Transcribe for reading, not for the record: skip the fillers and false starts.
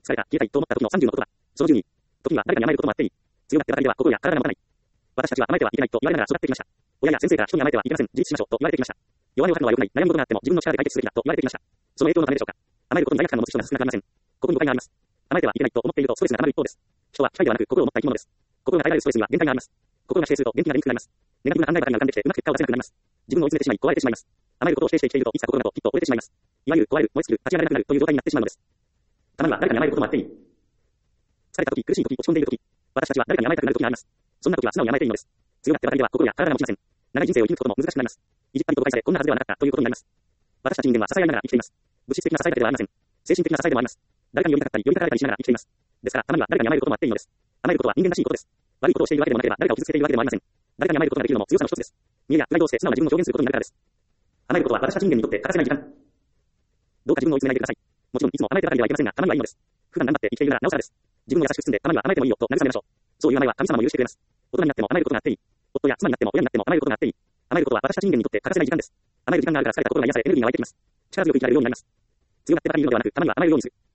疲れた、消えたいと思った時の30の言葉。その10に、時には誰かに甘えることもあっていい。強がってばかりでは心や体が持たない。私たちは甘えてはいけないと言われながら育ってきました。親や先生から人に甘えてはいけません。自立しましょうと言われてきました。弱音を吐くのは良くない。悩むことがあっても自分の力で解決すべきだと言われてきました。その影響のためでしょうか。甘えることに罪悪感の持つ人が少なくありません。ここに誤解があります。甘えてはいけないと思っているとストレスが溜まる一方です。人は機械ではなく心を持った生き物です。心が耐えられるストレスには限界があります。心が指定すると元気が出にくくなります。ネガティブな考えばかりが浮かんできてうまく結果を出せなくなります。自分を追い詰めてしまい壊れてしまいます。甘えることを否定して生きているといつか心などきっと折れてしまいます。いわゆる壊れる、燃え尽きる、立ち上がれなくなるという状態になってしまうのです。たまには誰かに甘えることもあっていい。疲れた時、苦しい時、落ち込んでいる時、私たちは誰かに甘えたくなる時があります。そんな時は素直に甘えていいのです。強がってばかりでは心や体が持ちません。長い人生を生き抜くことも難しくなります。意地っぱりと誤解されこんなはずではなかったということになります。私たち人間は支え合いながら生きています。物質的な支えだけではありません。精神的な支えでもあります。誰かに寄りかかったり寄りかかられたりしながら生きています。ですからたまには誰かに甘えることもあっていいのです。甘えることは人間らしいことです。悪いことをしているわけでもなければ誰かを傷つけているわけでもありません。誰かに甘えることができるのも強さの一つです。見栄やプライドをして素直な自分を表現することになるからです。甘えることは私たち人間にとって欠かせない時間。どうか自分を追い詰めないでください。もちろんいつも甘えてばかりではいけませんが、たまにはいいのです。普段頑張って生きているならなおさらです。自分を優しく包んでたまには甘えてもいいよと慰めましょう。そういう甘えは神様も許してくれます。大人になっても甘えることがあっていい。夫や妻になっても親になっても甘えることがあっていい。甘えることは私たち人間にとって欠かせない時間です。甘える時間があるから疲れた心が癒されエネルギーが湧いてきます。力強く生きられるようになります。強がってばかりいるのではなく、たまには甘えるようにする。